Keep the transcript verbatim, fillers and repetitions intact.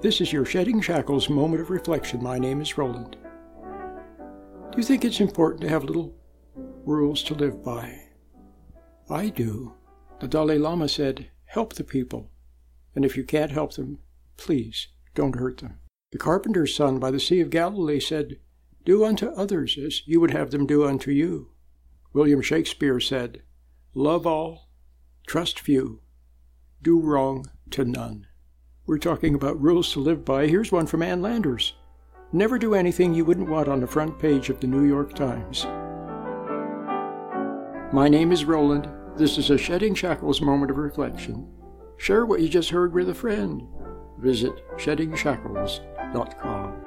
This is your Shedding Shackles moment of reflection. My name is Roland. Do you think it's important to have little rules to live by? I do. The Dalai Lama said, help the people, and if you can't help them, please don't hurt them. The carpenter's son by the Sea of Galilee said, do unto others as you would have them do unto you. William Shakespeare said, love all, trust few, do wrong to none. We're talking about rules to live by. Here's one from Ann Landers. Never do anything you wouldn't want on the front page of the New York Times. My name is Roland. This is a Shedding Shackles moment of reflection. Share what you just heard with a friend. Visit shedding shackles dot com.